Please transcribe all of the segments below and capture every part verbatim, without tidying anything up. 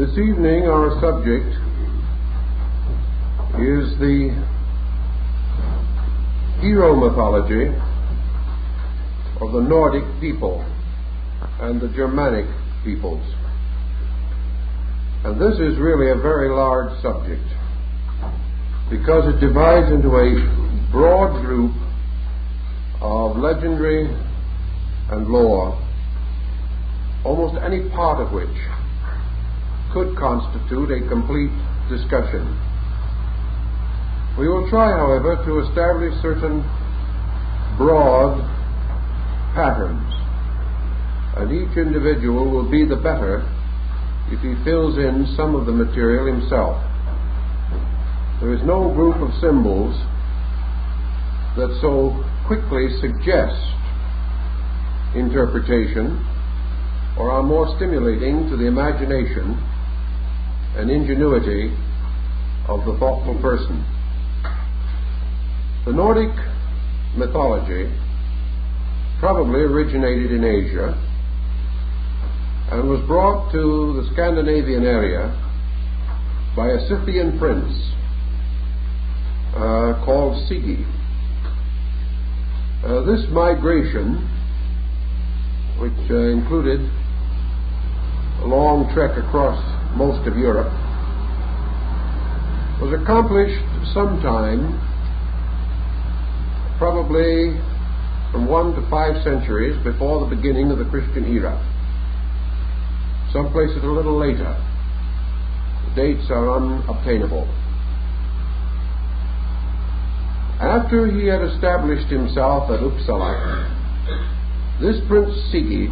This evening our subject is the hero mythology of the Nordic people and the Germanic peoples. And this is really a very large subject because it divides into a broad group of legendary and lore, almost any part of which could constitute a complete discussion. We will try, however, to establish certain broad patterns, and each individual will be the better if he fills in some of the material himself. There is no group of symbols that so quickly suggest interpretation or are more stimulating to the imagination and ingenuity of the thoughtful person. The Nordic mythology probably originated in Asia and was brought to the Scandinavian area by a Scythian prince uh, called Sigi. Uh, this migration, which uh, included a long trek across most of Europe, was accomplished sometime probably from one to five centuries before the beginning of the Christian era. Some places a little later. The dates are unobtainable. After he had established himself at Uppsala, this Prince Sigi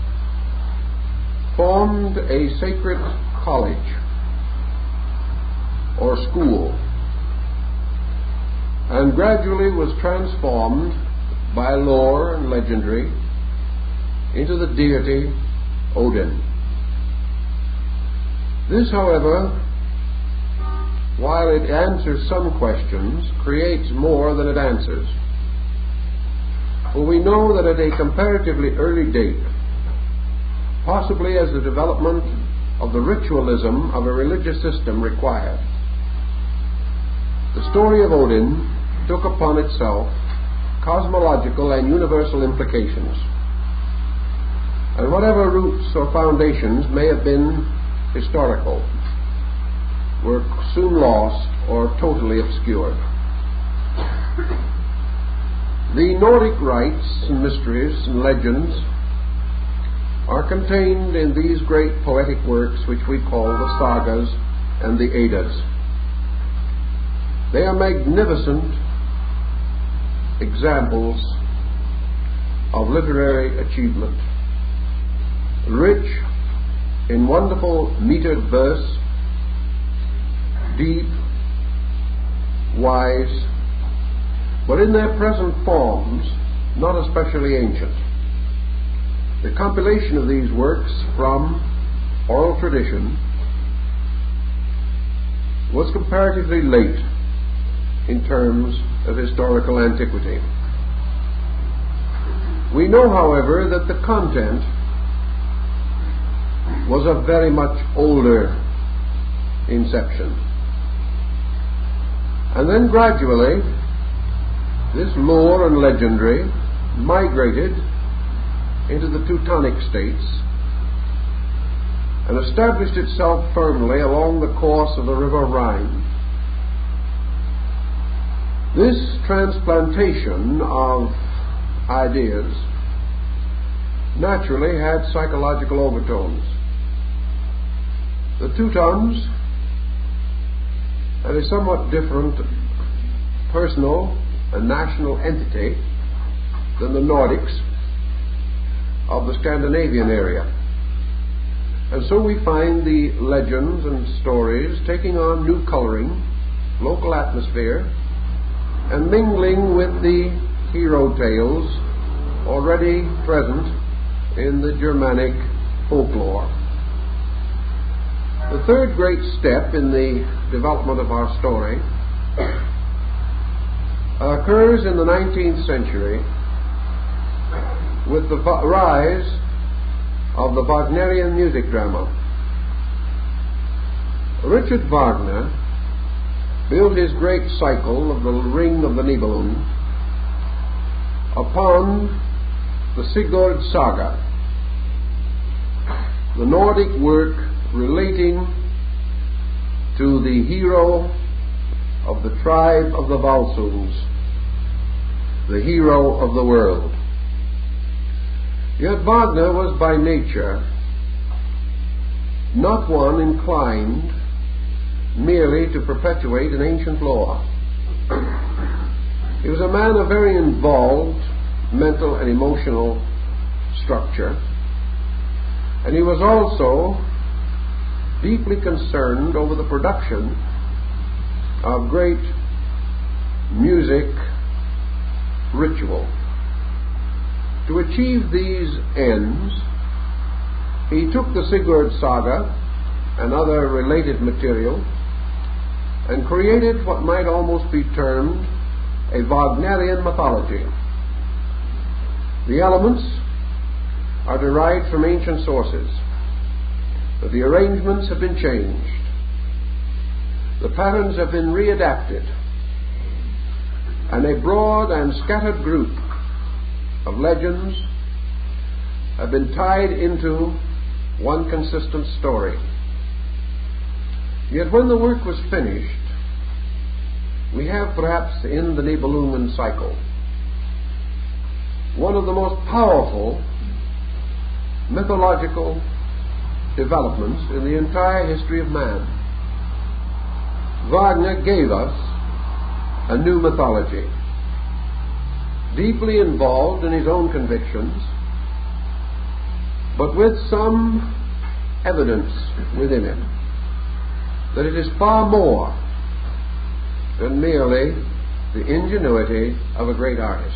formed a sacred college or school, and gradually was transformed by lore and legendary into the deity Odin. This, however, while it answers some questions, creates more than it answers. For we know that at a comparatively early date, possibly as the development of the ritualism of a religious system required, the story of Odin took upon itself cosmological and universal implications, and whatever roots or foundations may have been historical were soon lost or totally obscured. The Nordic rites and mysteries and legends are contained in these great poetic works which we call the sagas and the Eddas. They are magnificent examples of literary achievement, rich in wonderful metered verse, deep, wise, but in their present forms not especially ancient. The compilation of these works from oral tradition was comparatively late in terms of historical antiquity. We know, however, that the content was of very much older inception. And then gradually this lore and legendary migrated into the Teutonic states and established itself firmly along the course of the river Rhine. This transplantation of ideas naturally had psychological overtones. The Teutons had a somewhat different personal and national entity than the Nordics of the Scandinavian area. And so we find the legends and stories taking on new coloring, local atmosphere, and mingling with the hero tales already present in the Germanic folklore. The third great step in the development of our story occurs in the nineteenth century with the rise of the Wagnerian music drama. Richard Wagner built his great cycle of the Ring of the Nibelung upon the Sigurd Saga, the Nordic work relating to the hero of the tribe of the Volsungs, the hero of the world. Yet Wagner was by nature not one inclined merely to perpetuate an ancient law. He was a man of very involved mental and emotional structure, and he was also deeply concerned over the production of great music ritual. To achieve these ends, he took the Sigurd Saga and other related material and created what might almost be termed a Wagnerian mythology. The elements are derived from ancient sources, but the arrangements have been changed. The patterns have been readapted, and a broad and scattered group of legends have been tied into one consistent story. Yet when the work was finished, we have perhaps in the Nibelungen cycle one of the most powerful mythological developments in the entire history of man. Wagner gave us a new mythology, deeply involved in his own convictions, but with some evidence within it that it is far more than merely the ingenuity of a great artist.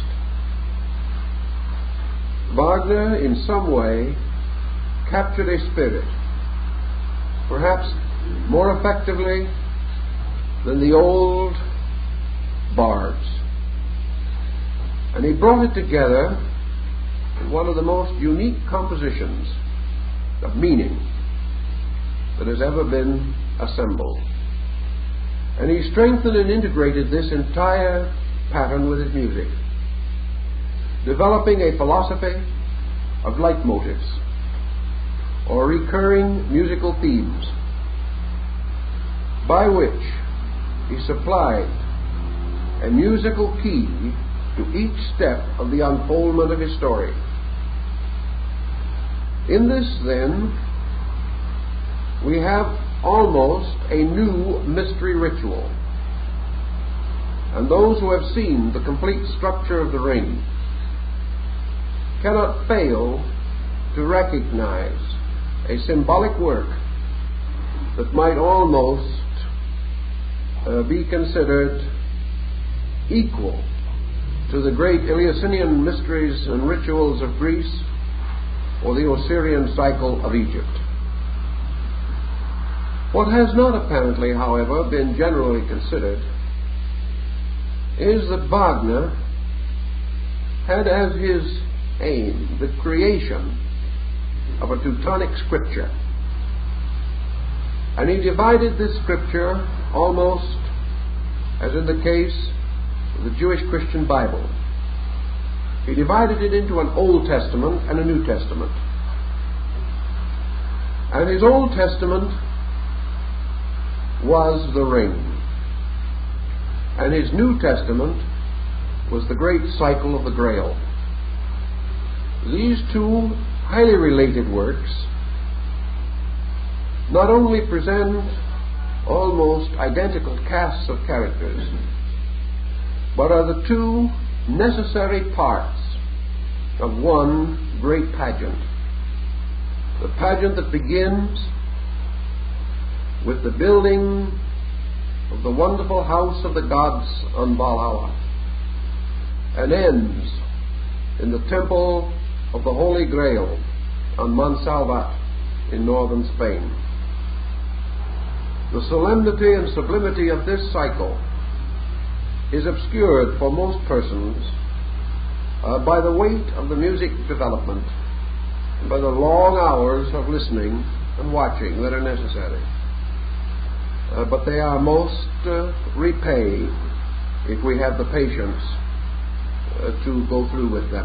Wagner, in some way, captured a spirit, perhaps more effectively than the old bards, and he brought it together in one of the most unique compositions of meaning that has ever been assembled. And he strengthened and integrated this entire pattern with his music, developing a philosophy of leitmotifs, or recurring musical themes, by which he supplied a musical key to each step of the unfoldment of his story. In this, then, we have almost a new mystery ritual, and those who have seen the complete structure of the ring cannot fail to recognize a symbolic work that might almost uh, be considered equal to the great Eleusinian mysteries and rituals of Greece or the Osirian cycle of Egypt. What has not apparently, however, been generally considered is that Wagner had as his aim the creation of a Teutonic scripture, and he divided this scripture almost as in the case of the Jewish Christian Bible. He divided it into an Old Testament and a New Testament. And his Old Testament was the ring, and his New Testament was the great cycle of the Grail. These two highly related works not only present almost identical casts of characters, but are the two necessary parts of one great pageant. The pageant that begins with the building of the wonderful house of the gods on Valhalla, and ends in the temple of the Holy Grail on Montsalvat in northern Spain. The solemnity and sublimity of this cycle is obscured for most persons uh, by the weight of the music development and by the long hours of listening and watching that are necessary. uh, but they are most uh, repaid if we have the patience uh, to go through with them.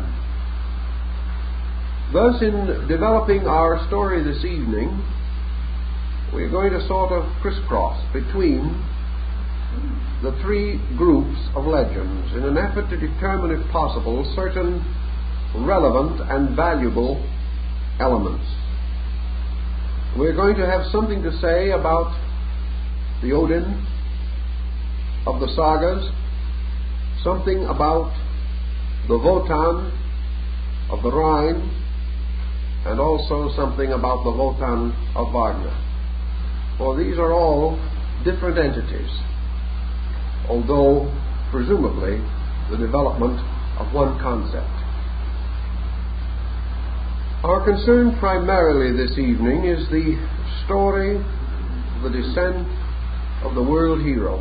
Thus, in developing our story this evening, we're going to sort of crisscross between the three groups of legends in an effort to determine, if possible, certain relevant and valuable elements. We're going to have something to say about the Odin of the sagas, something about the Wotan of the Rhine, and also something about the Wotan of Wagner. For these are all different entities, although presumably the development of one concept. Our concern primarily this evening is the story of the descent of the world hero.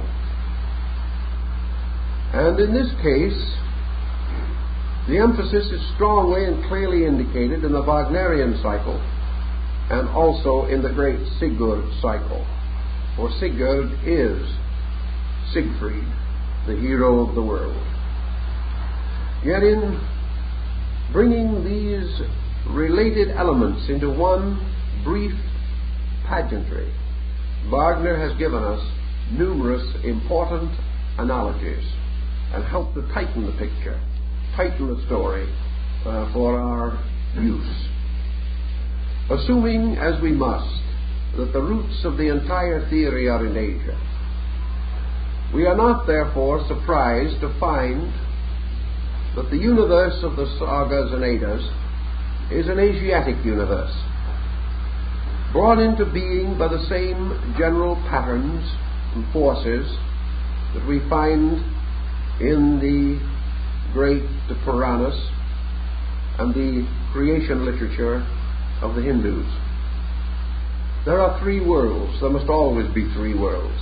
And in this case, the emphasis is strongly and clearly indicated in the Wagnerian cycle and also in the great Sigurd cycle. For Sigurd is Siegfried, the hero of the world. Yet in bringing these related elements into one brief pageantry, Wagner has given us numerous important analogies and helped to tighten the picture, tighten the story uh, for our use. Assuming, as we must, that the roots of the entire theory are in Asia, we are not therefore surprised to find that the universe of the sagas and Eddas is an Asiatic universe, brought into being by the same general patterns and forces that we find in the great Puranas and the creation literature of the Hindus. There are three worlds. There must always be three worlds.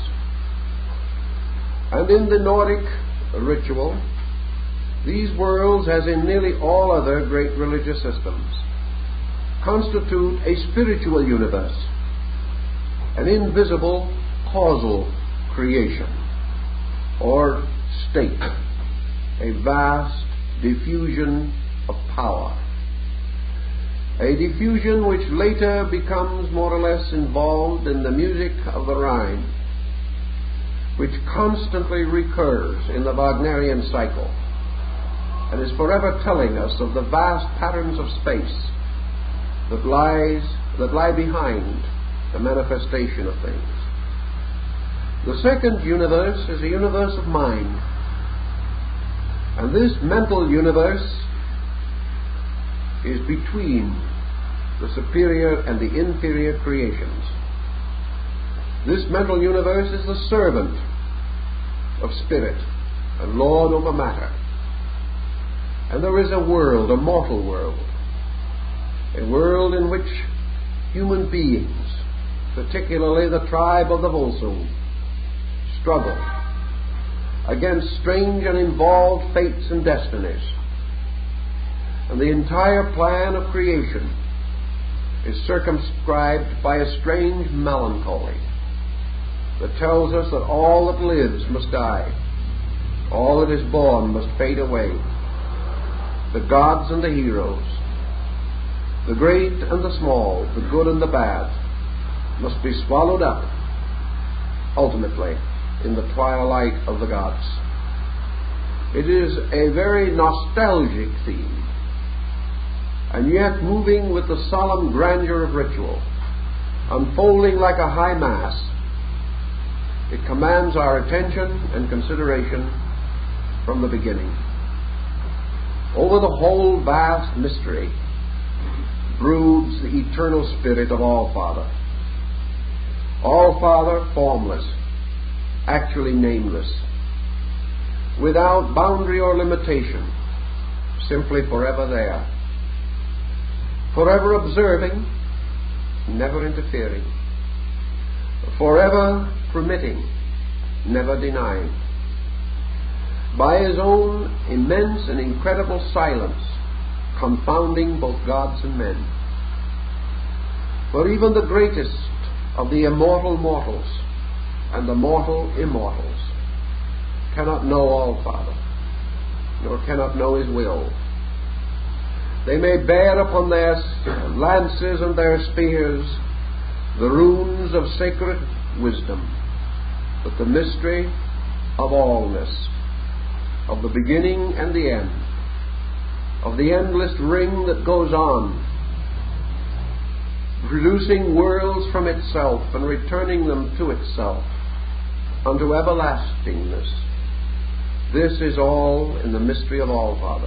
And in the Nordic ritual, these worlds, as in nearly all other great religious systems, constitute a spiritual universe, an invisible causal creation, or state, a vast diffusion of power, a diffusion which later becomes more or less involved in the music of the Rhine, which constantly recurs in the Wagnerian cycle and is forever telling us of the vast patterns of space that lies that lie behind the manifestation of things. The second universe is a universe of mind, and this mental universe is between the superior and the inferior creations. This mental universe is the servant of spirit and lord over matter. And there is a world, a mortal world, a world in which human beings, particularly the tribe of the Volsung, struggle against strange and involved fates and destinies. And the entire plan of creation is circumscribed by a strange melancholy that tells us that all that lives must die, all that is born must fade away. The gods and the heroes, the great and the small, the good and the bad, must be swallowed up, ultimately, in the twilight of the gods. It is a very nostalgic theme, and yet moving with the solemn grandeur of ritual, unfolding like a high mass. It commands our attention and consideration from the beginning. Over the whole vast mystery broods the eternal spirit of All-Father. All-Father, formless, actually nameless, without boundary or limitation, simply forever there, forever observing, never interfering, forever permitting, never denying. By his own immense and incredible silence, confounding both gods and men. For even the greatest of the immortal mortals and the mortal immortals cannot know all Father, nor cannot know His will. They may bear upon their lances and their spears the runes of sacred wisdom, but the mystery of allness, of the beginning and the end, of the endless ring that goes on, producing worlds from itself and returning them to itself unto everlastingness. This is all in the mystery of All Father.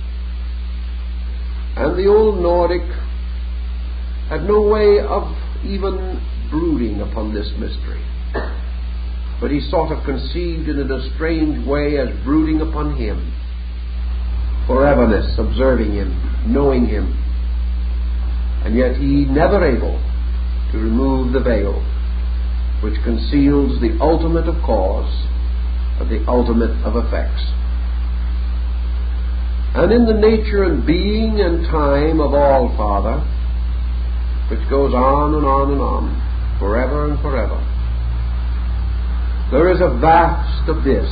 And the old Nordic had no way of even brooding upon this mystery, but he sort of conceived it in a strange way as brooding upon Him, foreverness, observing Him, knowing Him, and yet he never able to remove the veil which conceals the ultimate of cause and the ultimate of effects. And in the nature and being and time of All Father, which goes on and on and on, forever and forever, there is a vast abyss,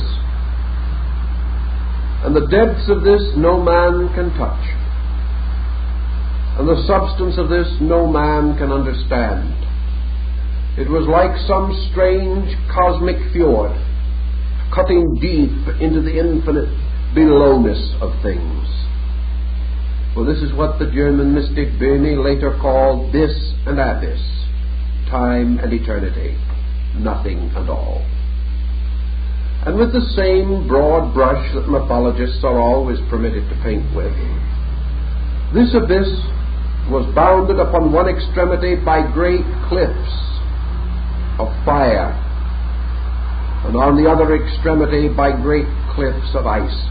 and the depths of this no man can touch, and the substance of this no man can understand. It was like some strange cosmic fjord, cutting deep into the infinite belowness of things. For this is what the German mystic Böhme later called this and abyss, time and eternity, nothing and all. And with the same broad brush that mythologists are always permitted to paint with, this abyss was bounded upon one extremity by great cliffs of fire, and on the other extremity by great cliffs of ice.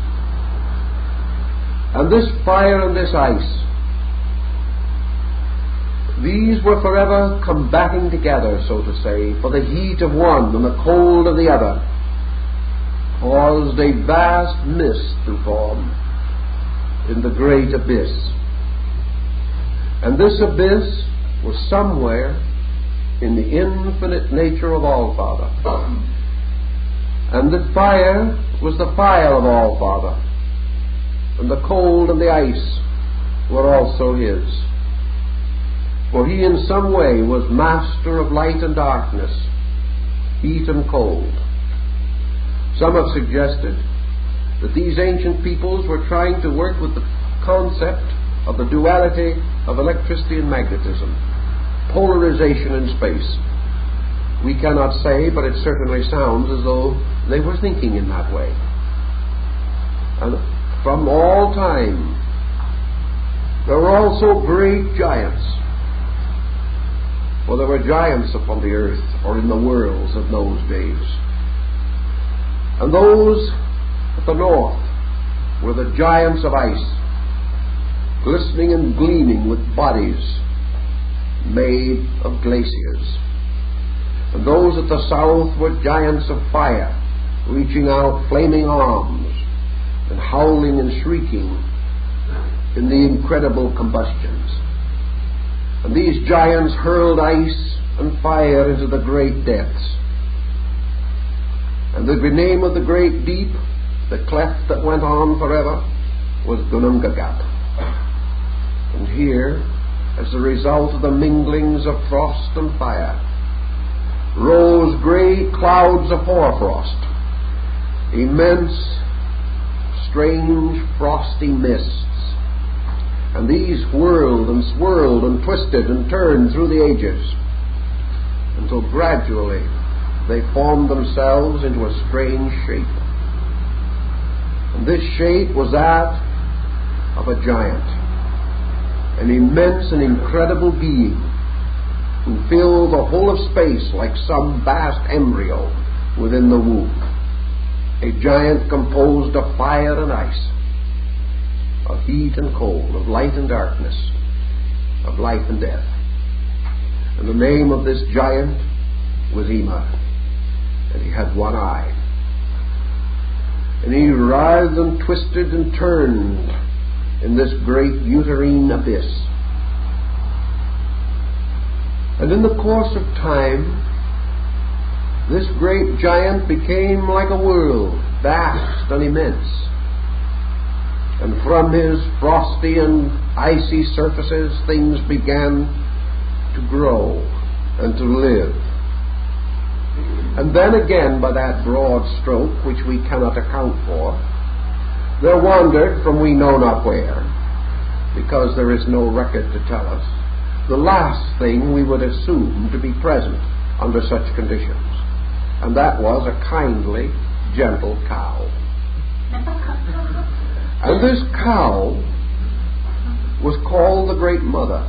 And this fire and this ice, these were forever combating together, so to say, for the heat of one and the cold of the other, caused a vast mist to form in the great abyss. And this abyss was somewhere in the infinite nature of All Father. And the fire was the fire of All Father, and the cold and the ice were also His. For He in some way was master of light and darkness, heat and cold. Some have suggested that these ancient peoples were trying to work with the concept of the duality of electricity and magnetism, polarization in space. We cannot say, but it certainly sounds as though they were thinking in that way. And from all time, there were also great giants. For there were giants upon the earth, or in the worlds of those days. And those at the north were the giants of ice, glistening and gleaming with bodies made of glaciers. And those at the south were giants of fire, reaching out flaming arms and howling and shrieking in the incredible combustions. And these giants hurled ice and fire into the great depths. And the name of the great deep, the cleft that went on forever, was Ginnungagap. And here, as a result of the minglings of frost and fire, rose great clouds of hoarfrost, immense, strange, frosty mists. And these whirled and swirled and twisted and turned through the ages, until gradually they formed themselves into a strange shape. And this shape was that of a giant, an immense and incredible being who filled the whole of space like some vast embryo within the womb. A giant composed of fire and ice, of heat and cold, of light and darkness, of life and death. And the name of this giant was Ymir, and he had one eye. And he writhed and twisted and turned in this great uterine abyss. And in the course of time, this great giant became like a world, vast and immense. And from his frosty and icy surfaces, things began to grow and to live. And then again, by that broad stroke, which we cannot account for, there wandered from we know not where, because there is no record to tell us, the last thing we would assume to be present under such conditions. And that was a kindly, gentle cow. And this cow was called the Great Mother.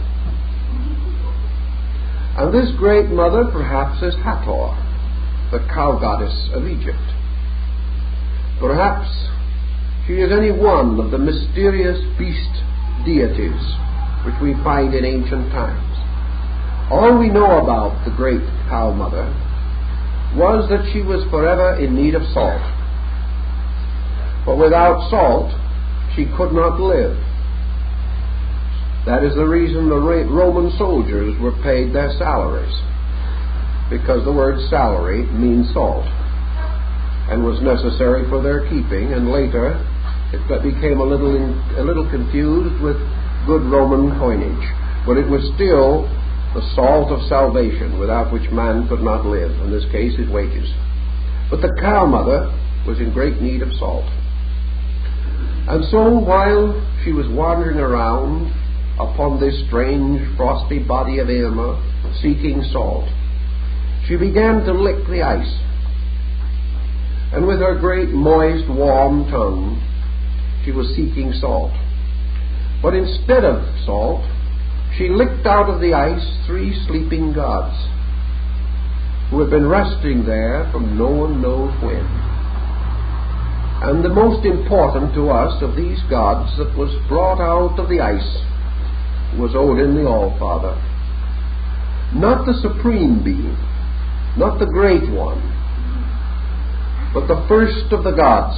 And this Great Mother perhaps is Hathor, the cow goddess of Egypt. Perhaps she is any one of the mysterious beast deities which we find in ancient times. All we know about the Great Cow Mother was that she was forever in need of salt. For without salt, she could not live. That is the reason the Roman soldiers were paid their salaries, because the word salary means salt, and was necessary for their keeping, and later it became a little in, a little confused with good Roman coinage. But it was still the salt of salvation, without which man could not live, in this case his wages. But the cow mother was in great need of salt. And so while she was wandering around upon this strange frosty body of Ymir, seeking salt, she began to lick the ice. And with her great moist warm tongue, she was seeking salt. But instead of salt, she licked out of the ice three sleeping gods who had been resting there from no one knows when. And the most important to us of these gods that was brought out of the ice was Odin the All-Father. Not the supreme being, not the great one, but the first of the gods.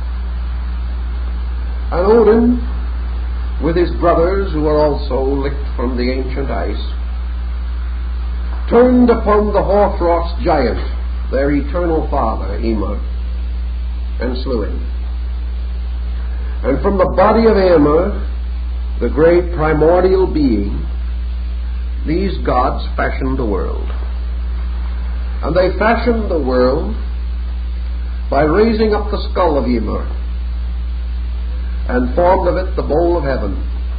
And Odin, with his brothers who were also licked from the ancient ice, turned upon the hoarfrost giant, their eternal father, Ymir, and slew him. And from the body of Ymir, the great primordial being, these gods fashioned the world. And they fashioned the world by raising up the skull of Ymir and formed of it the bowl of heaven.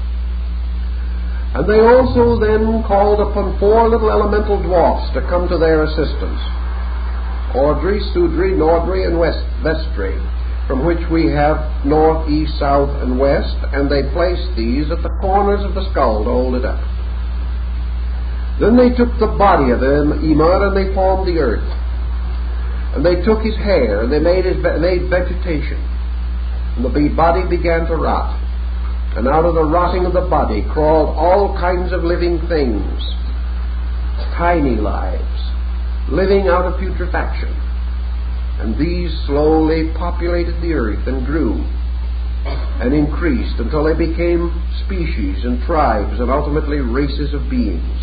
And they also then called upon four little elemental dwarfs to come to their assistance: Ordri, Sudri, Nordri, and West, Vestri, from which we have north, east, south, and west, and they placed these at the corners of the skull to hold it up. Then they took the body of Ymir and they formed the earth. And they took his hair and they made, his, made vegetation. And the body began to rot. And out of the rotting of the body crawled all kinds of living things, tiny lives, living out of putrefaction. And these slowly populated the earth and grew and increased until they became species and tribes and ultimately races of beings.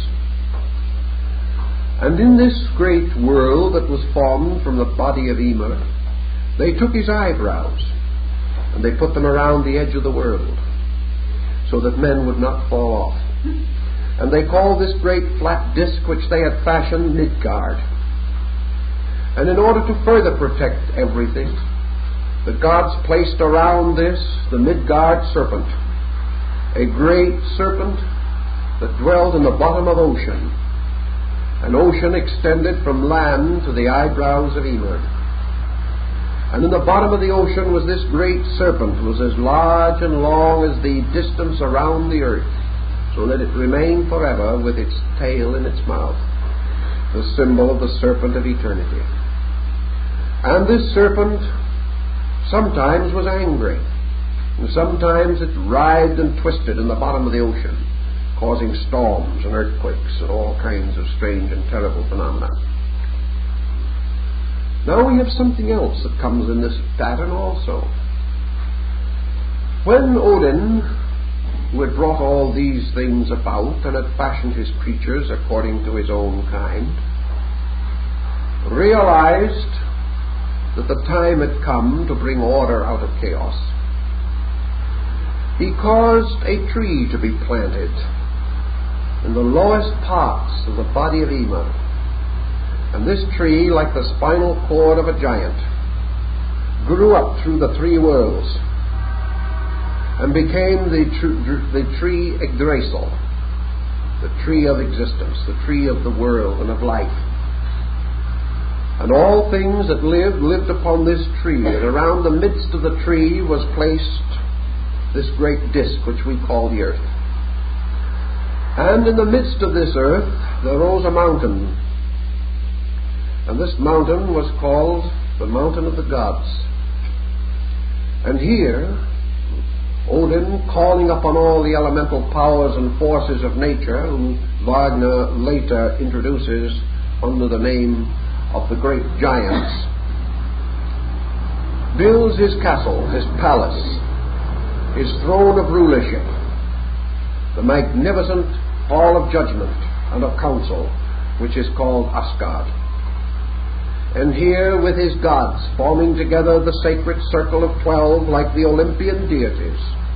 And in this great world that was formed from the body of Ymir, they took his eyebrows and they put them around the edge of the world so that men would not fall off. And they called this great flat disc which they had fashioned Midgard. And in order to further protect everything, the gods placed around this the Midgard serpent, a great serpent that dwelled in the bottom of ocean. An ocean extended from land to the eyebrows of Ymir. And in the bottom of the ocean was this great serpent, it was as large and long as the distance around the earth, so that it remained forever with its tail in its mouth, the symbol of the serpent of eternity. And this serpent sometimes was angry, and sometimes it writhed and twisted in the bottom of the ocean, causing storms and earthquakes and all kinds of strange and terrible phenomena. Now we have something else that comes in this pattern also. When Odin, who had brought all these things about and had fashioned his creatures according to his own kind, realized that the time had come to bring order out of chaos, he caused a tree to be planted in the lowest parts of the body of Ema. And this tree, like the spinal cord of a giant, grew up through the three worlds and became the, tr- the tree Yggdrasil, the tree of existence, the tree of the world and of life. And all things that lived, lived upon this tree. And around the midst of the tree was placed this great disk which we call the earth. And in the midst of this earth there rose a mountain. And this mountain was called the Mountain of the Gods. And here, Odin, calling upon all the elemental powers and forces of nature, whom Wagner later introduces under the name of the great giants, builds his castle, his palace, his throne of rulership, the magnificent hall of judgment and of counsel, which is called Asgard. And here, with his gods, forming together the sacred circle of twelve like the Olympian deities,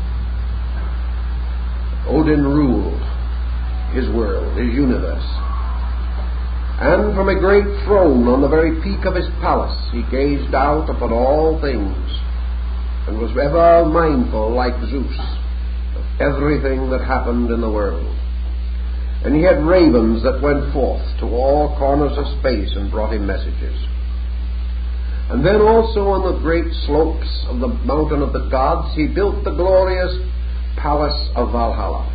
Odin ruled his world, his universe. And from a great throne on the very peak of his palace he gazed out upon all things, and was ever mindful, like Zeus, of everything that happened in the world. And he had ravens that went forth to all corners of space and brought him messages. And then also on the great slopes of the mountain of the gods he built the glorious palace of Valhalla.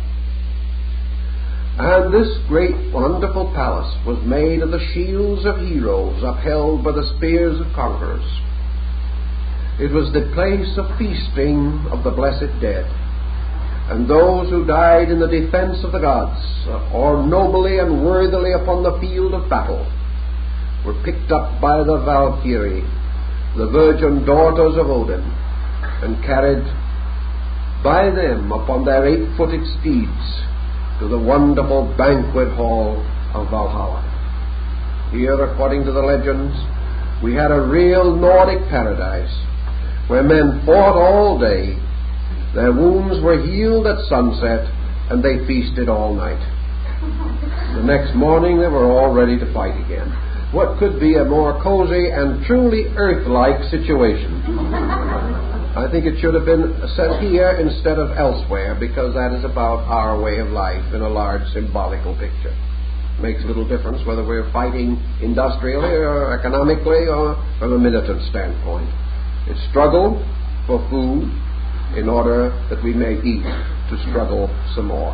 And this great wonderful palace was made of the shields of heroes upheld by the spears of conquerors. It was the place of feasting of the blessed dead, and those who died in the defense of the gods, or nobly and worthily upon the field of battle, were picked up by the Valkyrie, the virgin daughters of Odin, and carried by them upon their eight-footed steeds to the wonderful banquet hall of Valhalla. Here, according to the legends, we had a real Nordic paradise, where men fought all day, their wounds were healed at sunset, and they feasted all night. The next morning they were all ready to fight again. What could be a more cozy and truly earth-like situation? I think it should have been set here instead of elsewhere, because that is about our way of life in a large symbolical picture. It makes little difference whether we're fighting industrially or economically or from a militant standpoint. It's struggle for food in order that we may eat to struggle some more.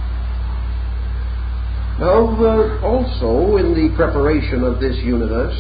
Now, uh, also in the preparation of this universe,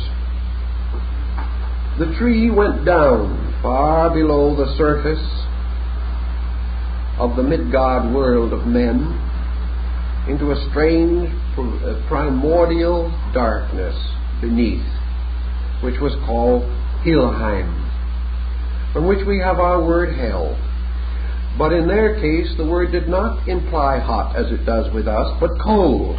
the tree went down far below the surface of the Midgard world of men into a strange primordial darkness beneath, which was called Helheim, from which we have our word hell. But in their case, the word did not imply hot as it does with us, but cold.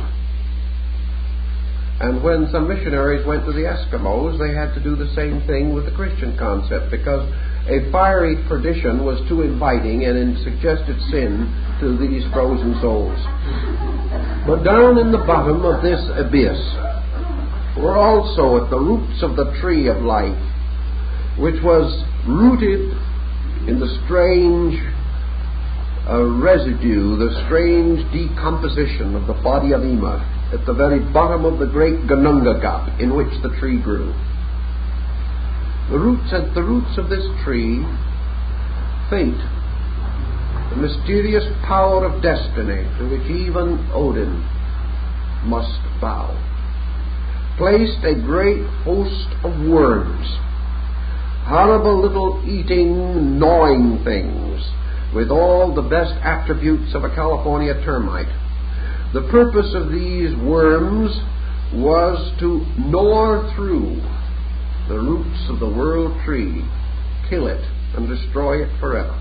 And when some missionaries went to the Eskimos, they had to do the same thing with the Christian concept, because a fiery perdition was too inviting and suggested sin to these frozen souls. But down in the bottom of this abyss were also at the roots of the tree of life, which was rooted in the strange uh, residue, the strange decomposition of the body of Ema at the very bottom of the great Ginnungagap in which the tree grew. The roots at the roots of this tree, fate, the mysterious power of destiny to which even Odin must bow, placed a great host of worms, horrible little eating, gnawing things, with all the best attributes of a California termite. The purpose of these worms was to gnaw through the roots of the world tree, kill it, and destroy it forever.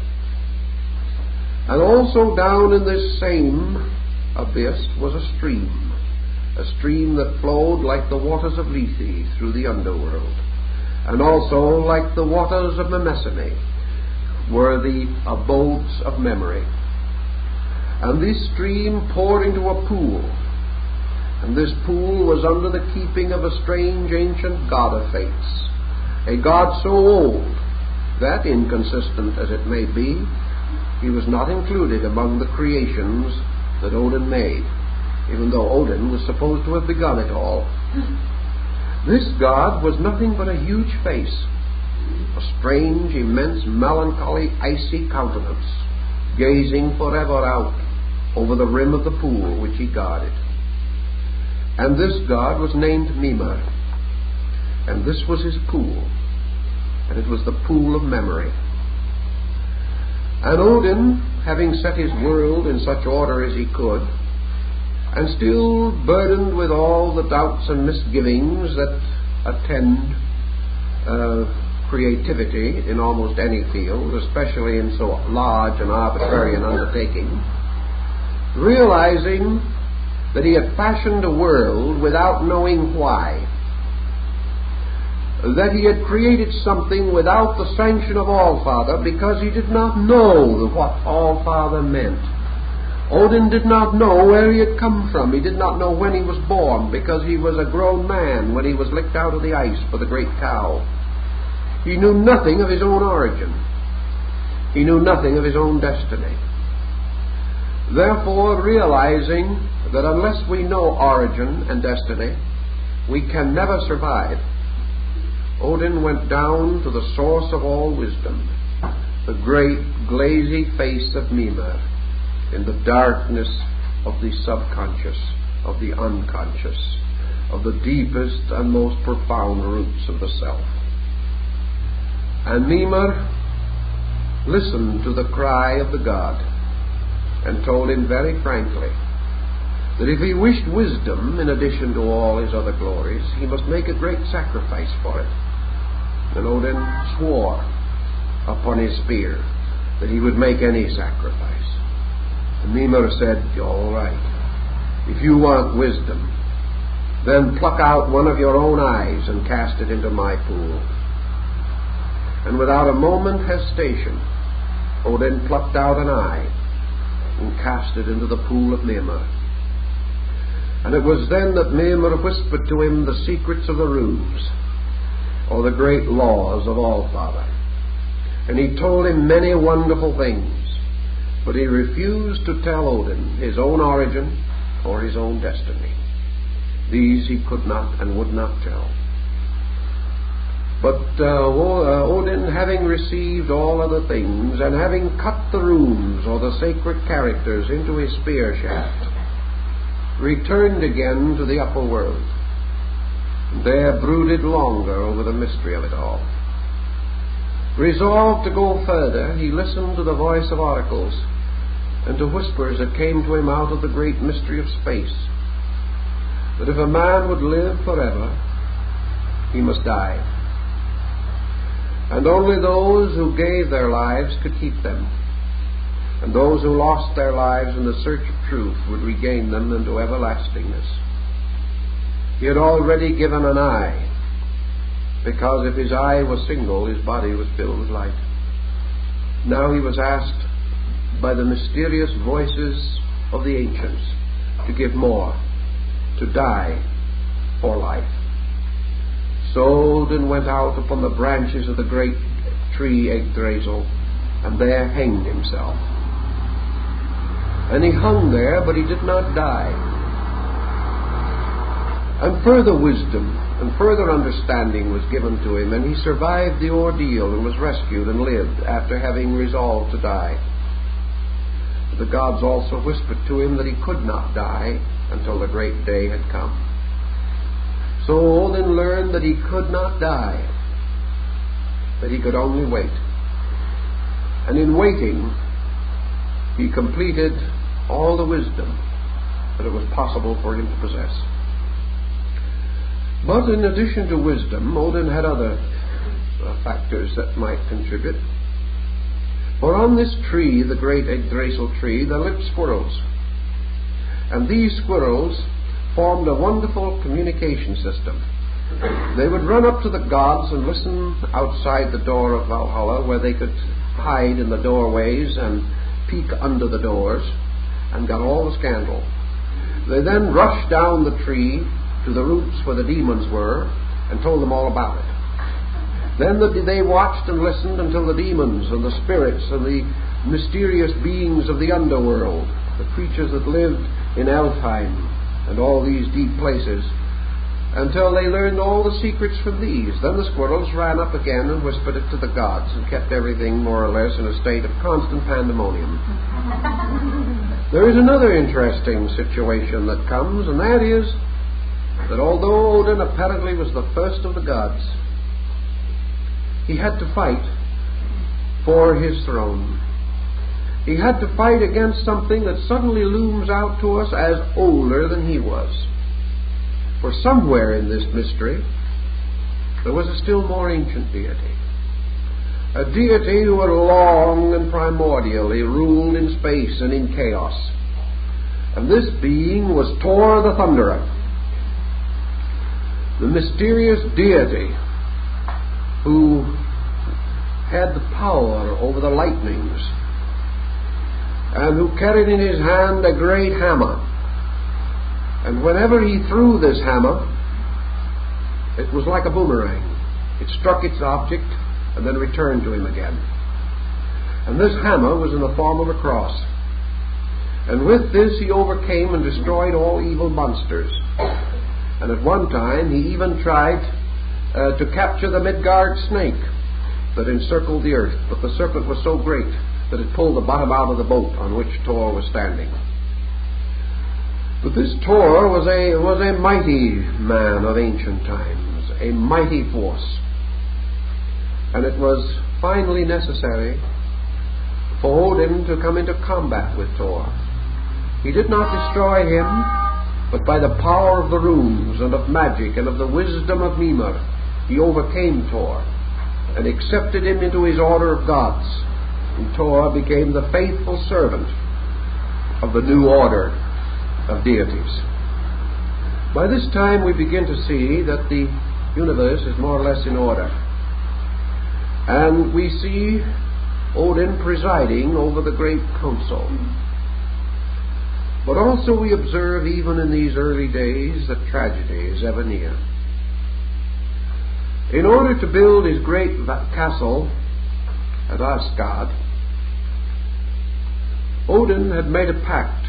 And also down in this same abyss was a stream, a stream that flowed like the waters of Lethe through the underworld, and also like the waters of Mnemosyne were the abodes of memory. And this stream poured into a pool, and this pool was under the keeping of a strange ancient god of fates, a god so old that, inconsistent as it may be, he was not included among the creations that Odin made, even though Odin was supposed to have begun it all. This god was nothing but a huge face, a strange, immense, melancholy, icy countenance, gazing forever out over the rim of the pool which he guarded. And this god was named Mimir, and this was his pool, and it was the pool of memory. And Odin, having set his world in such order as he could, and still burdened with all the doubts and misgivings that attend uh, creativity in almost any field, especially in so large and arbitrary an undertaking, realizing that he had fashioned a world without knowing why, that he had created something without the sanction of Allfather because he did not know what Allfather meant. Odin did not know where he had come from. He did not know when he was born, because he was a grown man when he was licked out of the ice for the great cow. He knew nothing of his own origin. He knew nothing of his own destiny. Therefore, realizing that unless we know origin and destiny, we can never survive, Odin went down to the source of all wisdom, the great glazy face of Mimir, in the darkness of the subconscious, of the unconscious, of the deepest and most profound roots of the self. And Mimir listened to the cry of the god and told him very frankly that if he wished wisdom in addition to all his other glories, he must make a great sacrifice for it. And Odin swore upon his spear that he would make any sacrifice. And Mimir said, all right, if you want wisdom, then pluck out one of your own eyes and cast it into my pool. And without a moment's hesitation, Odin plucked out an eye and cast it into the pool of Mimir. And it was then that Mimir whispered to him the secrets of the runes, or the great laws of Allfather. And he told him many wonderful things, but he refused to tell Odin his own origin or his own destiny. These he could not and would not tell. But uh, Odin, having received all other things, and having cut the runes or the sacred characters into his spear shaft, returned again to the upper world, and there brooded longer over the mystery of it all. Resolved to go further, he listened to the voice of oracles and to whispers that came to him out of the great mystery of space, that if a man would live forever, he must die. And only those who gave their lives could keep them, and those who lost their lives in the search of truth would regain them into everlastingness. He had already given an eye, because if his eye was single, his body was filled with light. Now he was asked by the mysterious voices of the ancients to give more, to die for life. So Odin went out upon the branches of the great tree Yggdrasil, and there hanged himself. And he hung there, but he did not die. And further wisdom and further understanding was given to him, and he survived the ordeal and was rescued and lived after having resolved to die. But the gods also whispered to him that he could not die until the great day had come. So Odin learned that he could not die, that he could only wait. And in waiting, he completed all the wisdom that it was possible for him to possess. But in addition to wisdom, Odin had other uh, factors that might contribute. For on this tree, the great Yggdrasil tree, there lived squirrels. And these squirrels formed a wonderful communication system. They would run up to the gods and listen outside the door of Valhalla, where they could hide in the doorways and peek under the doors, and got all the scandal. They then rushed down the tree to the roots where the demons were and told them all about it. Then the, they watched and listened until the demons and the spirits and the mysterious beings of the underworld, the creatures that lived in Elfheim and all these deep places, until they learned all the secrets from these. Then the squirrels ran up again and whispered it to the gods and kept everything more or less in a state of constant pandemonium. There is another interesting situation that comes, and that is that although Odin apparently was the first of the gods, he had to fight for his throne. He had to fight against something that suddenly looms out to us as older than he was. For somewhere in this mystery, there was a still more ancient deity. A deity who had long and primordially ruled in space and in chaos. And this being was Thor the Thunderer, the mysterious deity who had the power over the lightnings, and who carried in his hand a great hammer. And whenever he threw this hammer, it was like a boomerang. It struck its object and then returned to him again. And this hammer was in the form of a cross. And with this he overcame and destroyed all evil monsters. And at one time he even tried uh, to capture the Midgard snake that encircled the earth. But the serpent was so great that it pulled the bottom out of the boat on which Thor was standing. But this Thor was a, was a mighty man of ancient times, a mighty force. And it was finally necessary for Odin to come into combat with Thor. He did not destroy him, but by the power of the runes and of magic and of the wisdom of Mimir, he overcame Thor and accepted him into his order of gods. And Thor became the faithful servant of the new order of deities. By this time we begin to see that the universe is more or less in order. And we see Odin presiding over the great council. But also we observe, even in these early days, that tragedy is ever near. In order to build his great castle at Asgard, Odin had made a pact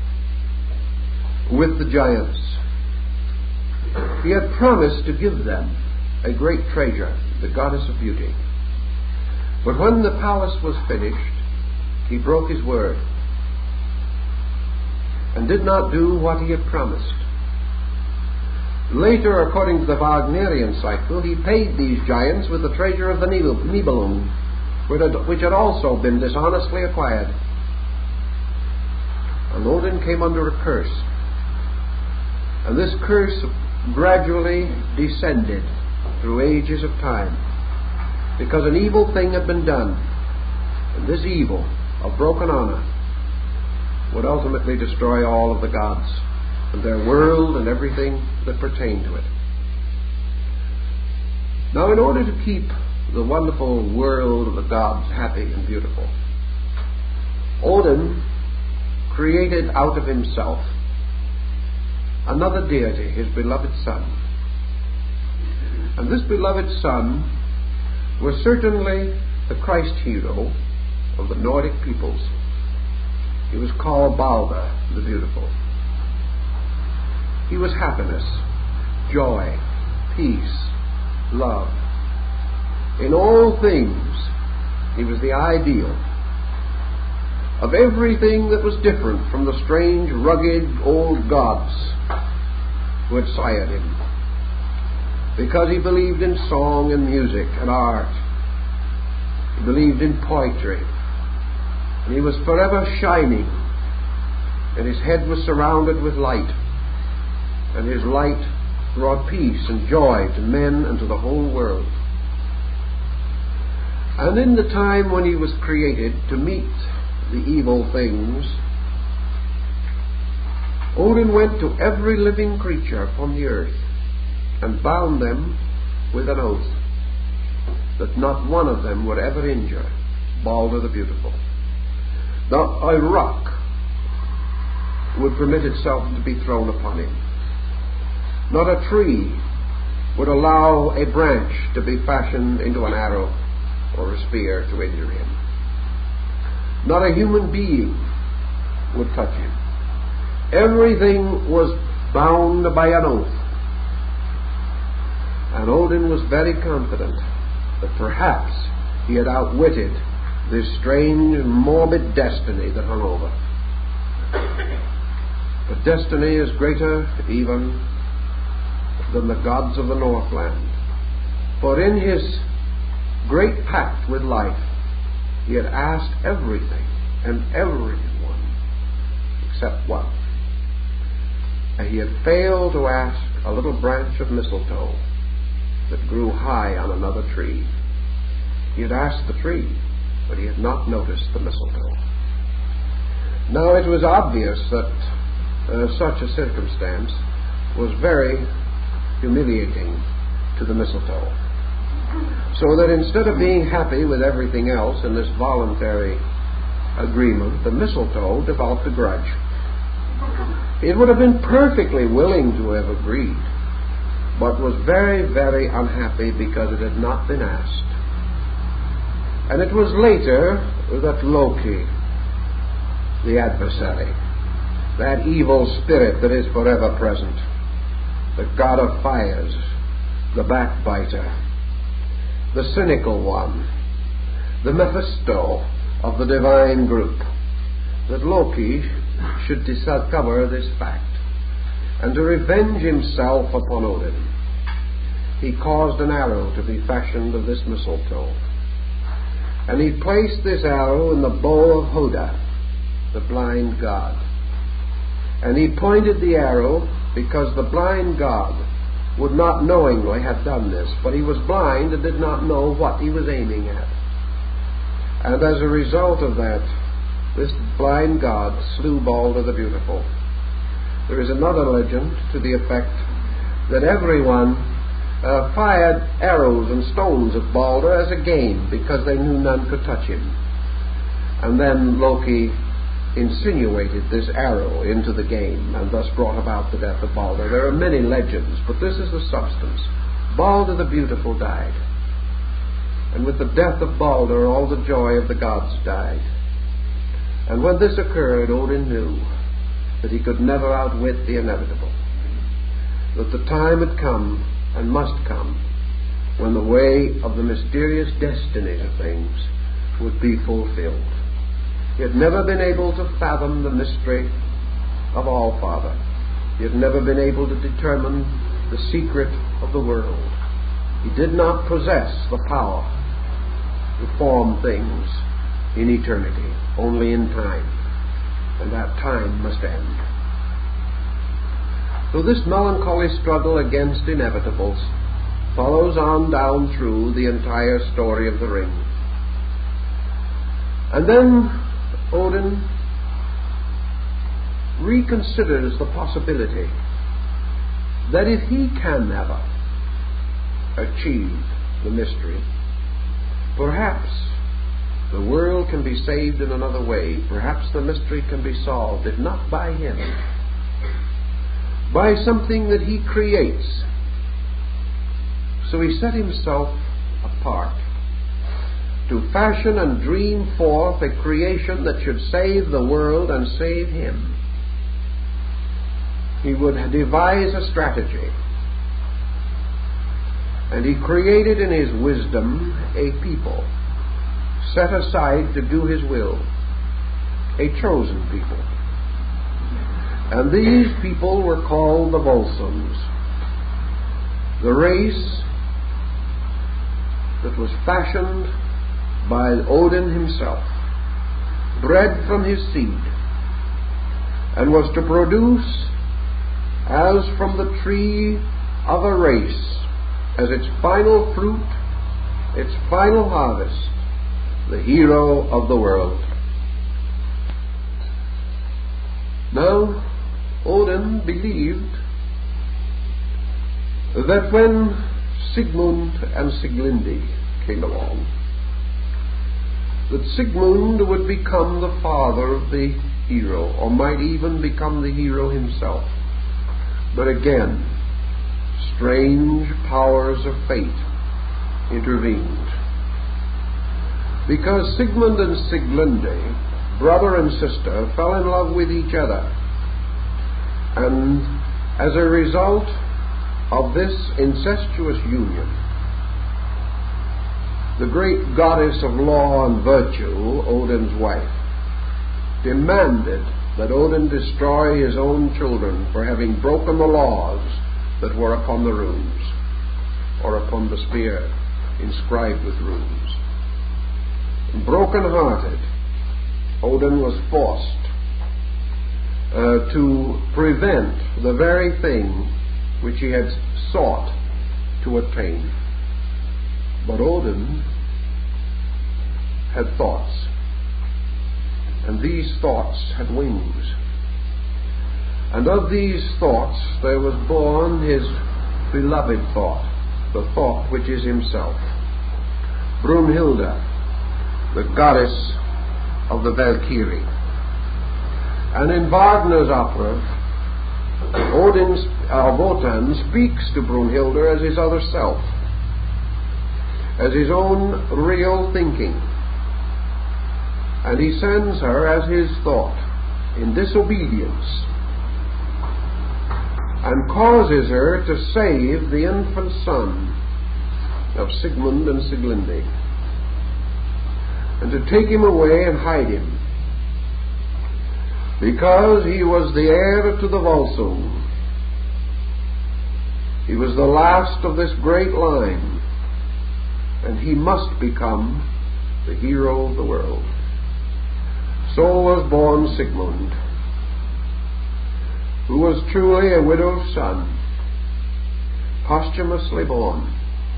with the giants. He had promised to give them a great treasure, the goddess of beauty. But when the palace was finished, he broke his word and did not do what he had promised. Later, according to the Wagnerian cycle, he paid these giants with the treasure of the Nibelung, which had also been dishonestly acquired. And Odin came under a curse. And this curse gradually descended through ages of time, because an evil thing had been done. And this evil of broken honor would ultimately destroy all of the gods and their world and everything that pertained to it. Now, in order to keep the wonderful world of the gods happy and beautiful, Odin created out of himself another deity, his beloved son. And this beloved son was certainly the Christ hero of the Nordic peoples. He was called Balder the Beautiful. He was happiness, joy, peace, love. In all things, he was the ideal of everything that was different from the strange, rugged old gods who had sired him, because he believed in song and music and art. He believed in poetry, and he was forever shining, and his head was surrounded with light, and his light brought peace and joy to men and to the whole world. And in the time when he was created to meet the evil things, Odin went to every living creature upon the earth and bound them with an oath that not one of them would ever injure Balder the Beautiful. Not a rock would permit itself to be thrown upon him. Not a tree would allow a branch to be fashioned into an arrow or a spear to injure him. Not a human being would touch him. Everything was bound by an oath. And Odin was very confident that perhaps he had outwitted this strange, morbid destiny that hung over. But destiny is greater even than the gods of the Northland. For in his great pact with life, he had asked everything and everyone except one. And he had failed to ask a little branch of mistletoe that grew high on another tree. He had asked the tree, but he had not noticed the mistletoe. Now it was obvious that uh, such a circumstance was very humiliating to the mistletoe. So that instead of being happy with everything else in this voluntary agreement, the mistletoe developed a grudge. It would have been perfectly willing to have agreed, but was very, very unhappy because it had not been asked. And it was later that Loki, the adversary, that evil spirit that is forever present, the god of fires, the backbiter, the cynical one, the Mephisto of the divine group, that Loki should discover this fact and to revenge himself upon Odin. He caused an arrow to be fashioned of this mistletoe, and he placed this arrow in the bow of Hoda, the blind god. And he pointed the arrow because the blind god would not knowingly have done this, but he was blind and did not know what he was aiming at. And as a result of that, this blind god slew Balder the Beautiful. There is another legend to the effect that everyone uh, fired arrows and stones at Balder as a game because they knew none could touch him. And then Loki insinuated this arrow into the game and thus brought about the death of Balder. There are many legends, but this is the substance. Balder the Beautiful died. And with the death of Balder, all the joy of the gods died. And when this occurred, Odin knew that he could never outwit the inevitable, that the time had come and must come when the way of the mysterious destinies of things would be fulfilled. He had never been able to fathom the mystery of All-Father. He had never been able to determine the secret of the world. He did not possess the power to form things in eternity, only in time, and that time must end. So this melancholy struggle against inevitables follows on down through the entire story of the ring. And then Odin reconsiders the possibility that if he can never achieve the mystery, perhaps the world can be saved in another way. Perhaps the mystery can be solved, if not by him, by something that he creates. So he set himself apart to fashion and dream forth a creation that should save the world and save him. He would devise a strategy, and he created in his wisdom a people set aside to do his will, a chosen people. And these people were called the Volsungs, the race that was fashioned by Odin himself, bred from his seed, and was to produce, as from the tree of a race, as its final fruit, its final harvest, the hero of the world. Now, Odin Odin believed that when Sigmund and Siglindi came along, that Sigmund would become the father of the hero, or might even become the hero himself. But again, strange powers of fate intervened. Because Sigmund and Siglindi, brother and sister, fell in love with each other. And as a result of this incestuous union, the great goddess of law and virtue, Odin's wife, demanded that Odin destroy his own children for having broken the laws that were upon the runes, or upon the spear inscribed with runes. Broken-hearted, Odin was forced uh, to prevent the very thing which he had sought to attain. But Odin had thoughts, and these thoughts had wings. And of these thoughts there was born his beloved thought, the thought which is himself. Brunhilde, the goddess of the Valkyrie. And in Wagner's opera, Odin's, uh, Wotan speaks to Brunhilde as his other self, as his own real thinking. And he sends her as his thought in disobedience, and causes her to save the infant son of Sigmund and Siglindi, and to take him away and hide him, because he was the heir to the Volsung. He was the last of this great line, and he must become the hero of the world. So was born Sigmund, who was truly a widow's son, posthumously born,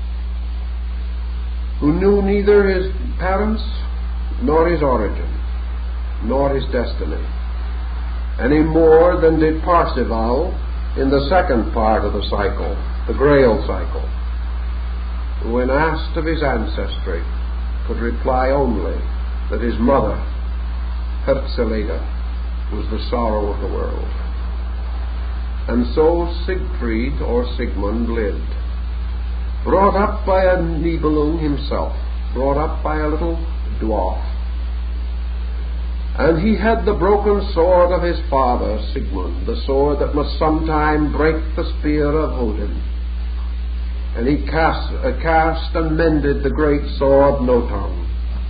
who knew neither his parents nor his origin, nor his destiny, any more than did Parzival in the second part of the cycle, the Grail cycle, who, when asked of his ancestry, could reply only that his mother, Herzeleda, was the sorrow of the world. And so Siegfried, or Sigmund, lived, brought up by a Nibelung himself, brought up by a little dwarf. And he had the broken sword of his father, Sigmund, the sword that must sometime break the spear of Odin. And he cast, uh, cast and mended the great sword Nothung.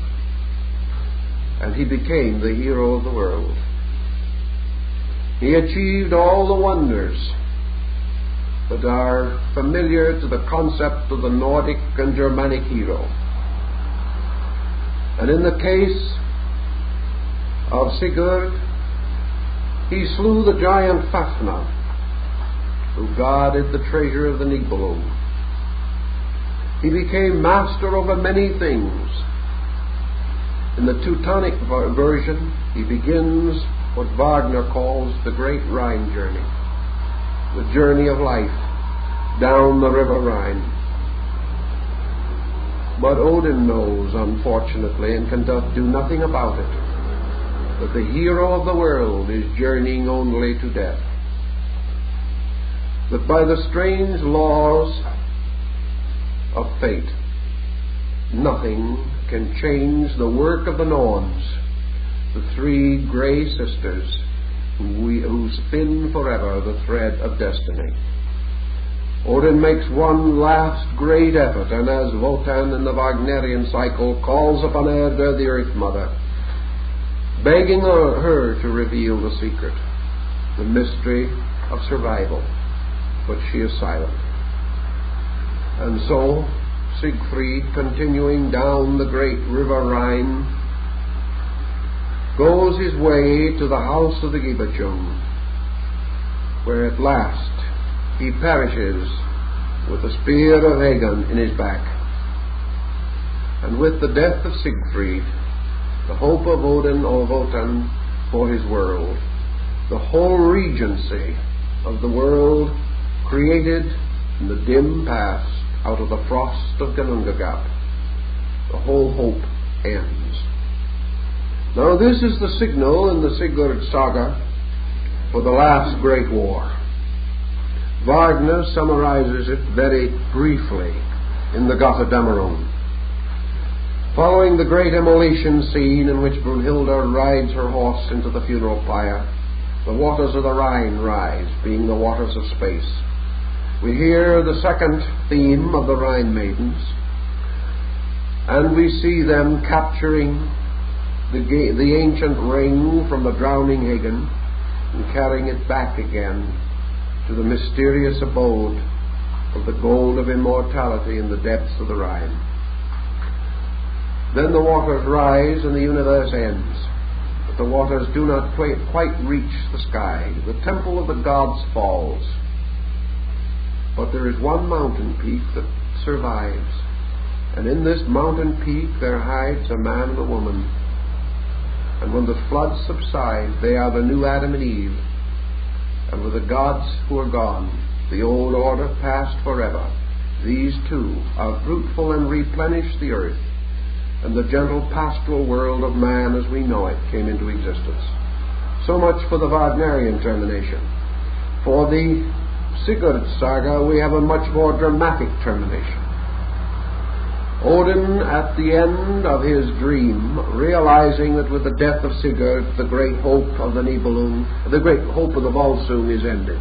And he became the hero of the world. He achieved all the wonders that are familiar to the concept of the Nordic and Germanic hero. And in the case of Sigurd, he slew the giant Fafnir, who guarded the treasure of the Nibelung. He became master over many things. In the Teutonic version, he begins what Wagner calls the great Rhine journey, the journey of life down the river Rhine. But Odin knows, unfortunately, and can do nothing about it, that the hero of the world is journeying only to death. That by the strange laws of fate, nothing can change the work of the Norns, the three grey sisters who, we, who spin forever the thread of destiny. Odin makes one last great effort, and as Wotan in the Wagnerian cycle calls upon Erda, the Earth Mother, begging her to reveal the secret, the mystery of survival, but she is silent. And so Siegfried, continuing down the great river Rhine, goes his way to the house of the Gibertjung, where at last he perishes with the spear of Hagon in his back. And with the death of Siegfried, the hope of Odin or Wotan for his world, the whole regency of the world created in the dim past out of the frost of Ginnungagap. The whole hope ends. Now this is the signal in the Sigurd Saga for the last great war. Wagner summarizes it very briefly in the Götterdämmerung. Following the great immolation scene in which Brunhilde rides her horse into the funeral pyre, the waters of the Rhine rise, being the waters of space. We hear the second theme of the Rhine maidens, and we see them capturing the, ga- the ancient ring from the drowning Hagen and carrying it back again to the mysterious abode of the gold of immortality in the depths of the Rhine. Then the waters rise and the universe ends. But the waters do not quite, quite reach the sky. The temple of the gods falls. But there is one mountain peak that survives. And in this mountain peak there hides a man and a woman. And when the floods subside, they are the new Adam and Eve. And with the gods who are gone, the old order passed forever, these two are fruitful and replenish the earth, and the gentle pastoral world of man as we know it came into existence. So much for the Wagnerian termination. For the Sigurd Saga we have a much more dramatic termination. Odin, at the end of his dream, realizing that with the death of Sigurd the great hope of the Nibelung, the great hope of the Volsung is ended,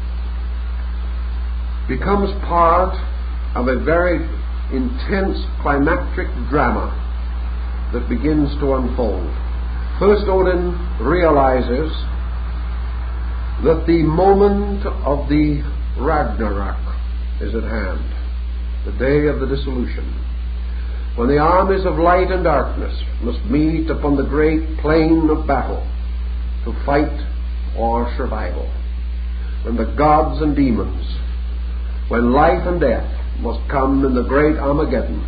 becomes part of a very intense climactic drama that begins to unfold. First, Odin realizes that the moment of the Ragnarok is at hand, the day of the dissolution, when the armies of light and darkness must meet upon the great plain of battle to fight or survival, when the gods and demons, when life and death must come in the great Armageddon.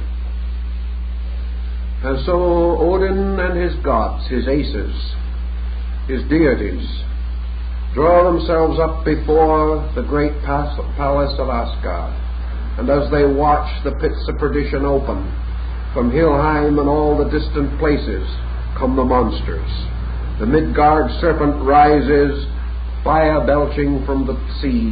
And so Odin and his gods, his aces, his deities, draw themselves up before the great palace of Asgard, and as they watch the pits of perdition open, from Helheim and all the distant places come the monsters. The Midgard serpent rises, fire belching from the sea.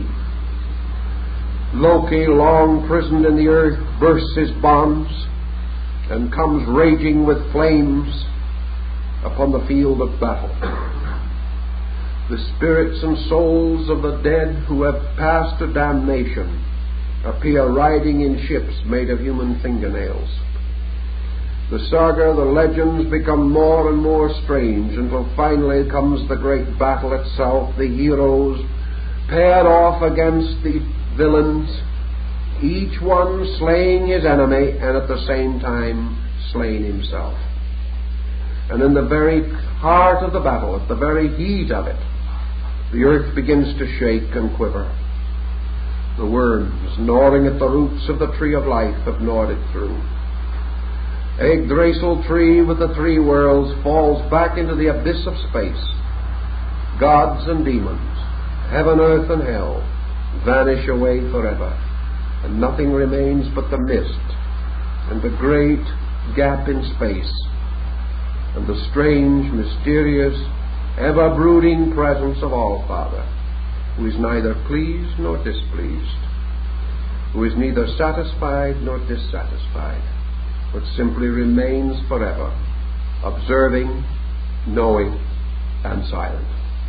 Loki, long prisoned in the earth, bursts his bonds and comes raging with flames upon the field of battle. The spirits and souls of the dead who have passed to damnation appear riding in ships made of human fingernails. The saga, the legends become more and more strange until finally comes the great battle itself, the heroes paired off against the villains, each one slaying his enemy and at the same time slaying himself. And in the very heart of the battle, at the very heat of it, the earth begins to shake and quiver. The worms, gnawing at the roots of the tree of life, have gnawed it through. Yggdrasil tree with the three worlds falls back into the abyss of space. Gods and demons, heaven, earth, and hell vanish away forever, and nothing remains but the mist and the great gap in space and the strange, mysterious, ever-brooding presence of All-Father, who is neither pleased nor displeased, who is neither satisfied nor dissatisfied, but simply remains forever, observing, knowing, and silent.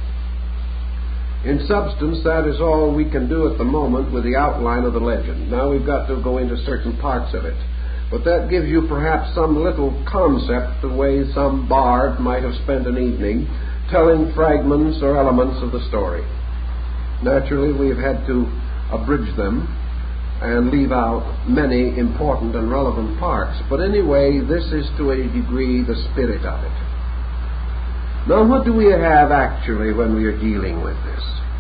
In substance, that is all we can do at the moment with the outline of the legend. Now we've got to go into certain parts of it. But that gives you perhaps some little concept the way some bard might have spent an evening telling fragments or elements of the story. Naturally, we've had to abridge them and leave out many important and relevant parts. But anyway, this is to a degree the spirit of it. Now, what do we have actually when we are dealing with this?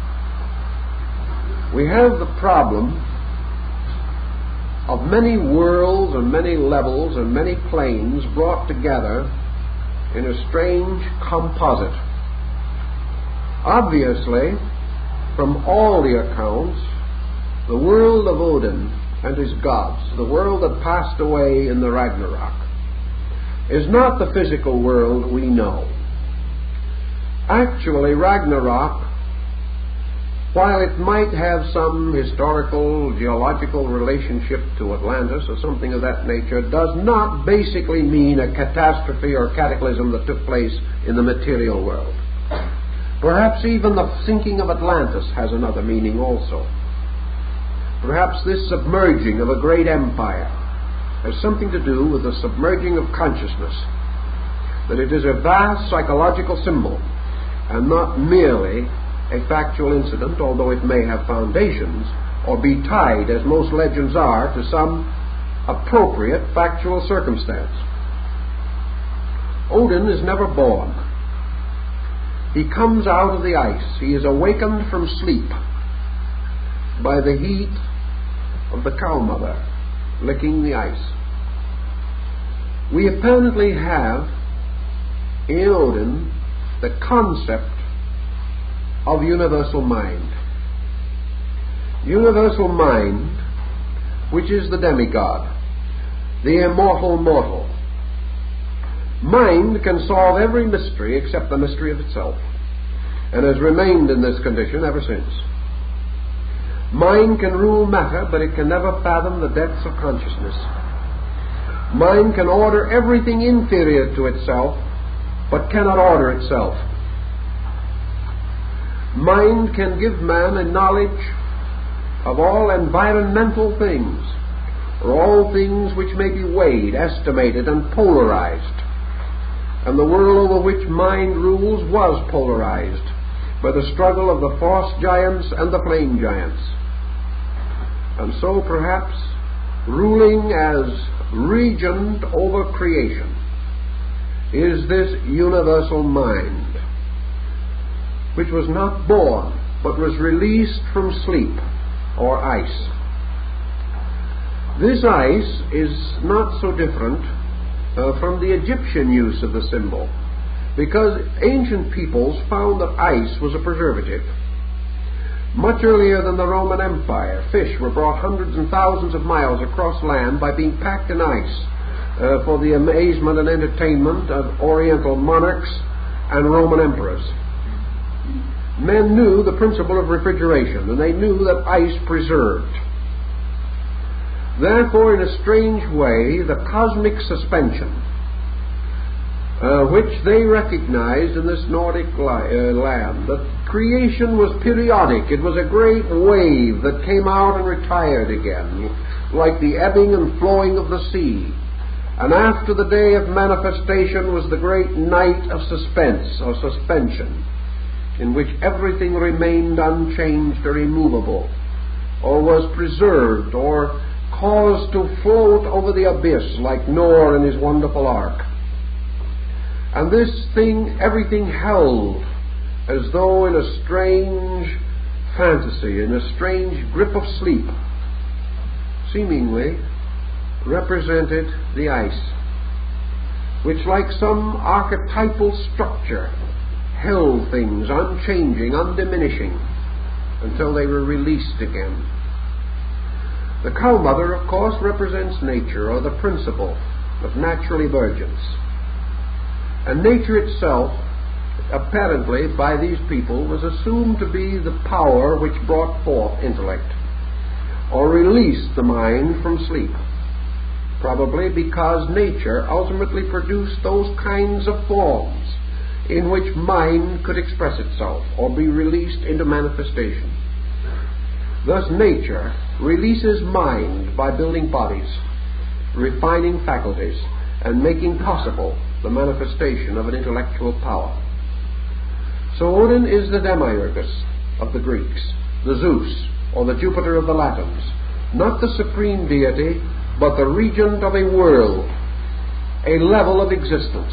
We have the problem of many worlds and many levels and many planes brought together in a strange composite. Obviously, from all the accounts, the world of Odin and his gods, the world that passed away in the Ragnarok, is not the physical world we know. Actually, Ragnarok, while it might have some historical, geological relationship to Atlantis or something of that nature, does not basically mean a catastrophe or cataclysm that took place in the material world. Perhaps even the sinking of Atlantis has another meaning also. Perhaps this submerging of a great empire has something to do with the submerging of consciousness, that it is a vast psychological symbol and not merely a factual incident, although it may have foundations or be tied, as most legends are, to some appropriate factual circumstance. Odin is never born. He comes out of the ice. He is awakened from sleep by the heat of the cow mother licking the ice. We apparently have in Odin the concept of universal mind. Universal mind, which is the demigod, the immortal mortal. Mind can solve every mystery except the mystery of itself, and has remained in this condition ever since. Mind can rule matter, but it can never fathom the depths of consciousness. Mind can order everything inferior to itself, but cannot order itself. Mind can give man a knowledge of all environmental things, or all things which may be weighed, estimated, and polarized. And the world over which mind rules was polarized by the struggle of the frost giants and the flame giants. And so perhaps ruling as regent over creation is this universal mind, which was not born, but was released from sleep or ice. This ice is not so different uh, from the Egyptian use of the symbol, because ancient peoples found that ice was a preservative. Much earlier than the Roman Empire, fish were brought hundreds and thousands of miles across land by being packed in ice uh, for the amazement and entertainment of Oriental monarchs and Roman emperors. Men knew the principle of refrigeration, and they knew that ice preserved. Therefore, in a strange way, the cosmic suspension, uh, which they recognized in this Nordic li- uh, land, that creation was periodic. It was a great wave that came out and retired again, like the ebbing and flowing of the sea. And after the day of manifestation was the great night of suspense or suspension, in which everything remained unchanged or immovable, or was preserved, or caused to float over the abyss like Noah in his wonderful ark. And this thing, everything held as though in a strange fantasy, in a strange grip of sleep, seemingly represented the ice, which like some archetypal structure held things unchanging, undiminishing, until they were released again. The cow mother, of course, represents nature, or the principle of natural emergence. And nature itself, apparently by these people, was assumed to be the power which brought forth intellect, or released the mind from sleep, probably because nature ultimately produced those kinds of forms in which mind could express itself or be released into manifestation. Thus nature releases mind by building bodies, refining faculties, and making possible the manifestation of an intellectual power. So Odin is the Demiurgus of the Greeks, the Zeus, or the Jupiter of the Latins, not the supreme deity, but the regent of a world, a level of existence.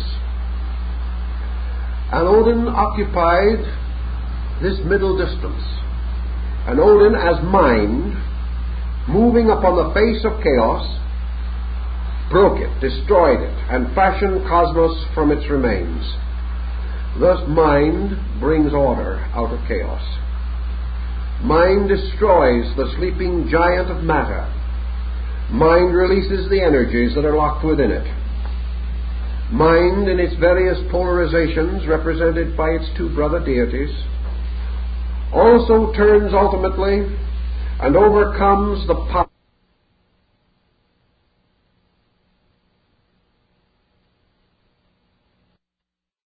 And Odin occupied this middle distance. And Odin, as mind, moving upon the face of chaos, broke it, destroyed it, and fashioned cosmos from its remains. Thus mind brings order out of chaos. Mind destroys the sleeping giant of matter. Mind releases the energies that are locked within it. Mind, in its various polarizations, represented by its two brother deities, also turns ultimately and overcomes the power